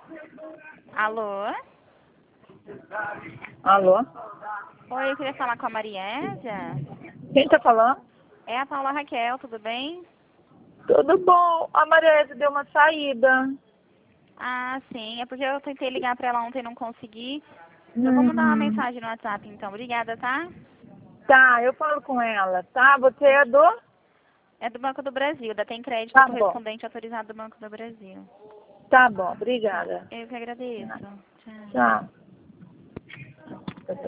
Alô? Alô? Oi, eu queria falar com a Mariésia. Quem tá falando? É a Paula Raquel, tudo bem? Tudo bom. A Maria deu uma saída. Ah, sim, é porque eu tentei ligar pra ela ontem e não consegui. Eu vou mandar uma Hum, mensagem no WhatsApp, então. Obrigada, tá? tá, eu falo com ela, tá? Você é do? É do Banco do Brasil, da Tem Crédito Tá bom. Correspondente Autorizado do Banco do Brasil. Tá bom, obrigada. Eu que agradeço. Tchau. Tchau.